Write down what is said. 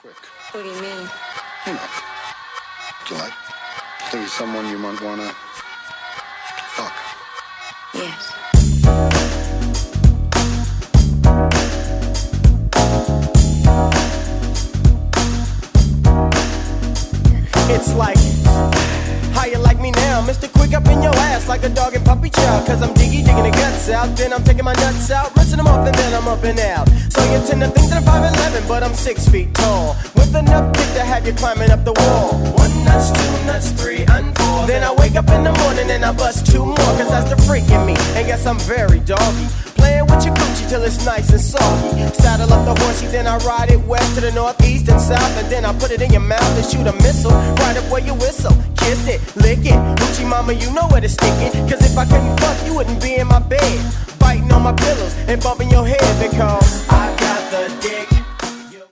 Quick. What do you mean? You know. Do you like? Think he's someone you might wanna fuck. Yes. It's like, how you like me now? Mr. Quick up in your ass like a dog and puppy chow. Cause I'm digging the guts out, then I'm taking my nuts out, rinsing them off and then I'm up and out. So you tend to think that I'm 5'11", but I'm 6 feet tall, with enough dick to have you climbing up the wall. 1 nuts, 2 nuts, 3 and 4. Then I wake up in the morning and I bust 2 more. Cause that's the freak in me, and guess I'm very doggy. Playing with your Gucci till it's nice and soggy. Saddle up the horsey, then I ride it west to the north, east, and south. And then I put it in your mouth and shoot a missile right up where you whistle. Kiss it, lick it, Gucci mama, you know where to stick it. Cause if I couldn't fuck, you wouldn't be in my bed, biting on my pillows and bumping your head. Because I got the dick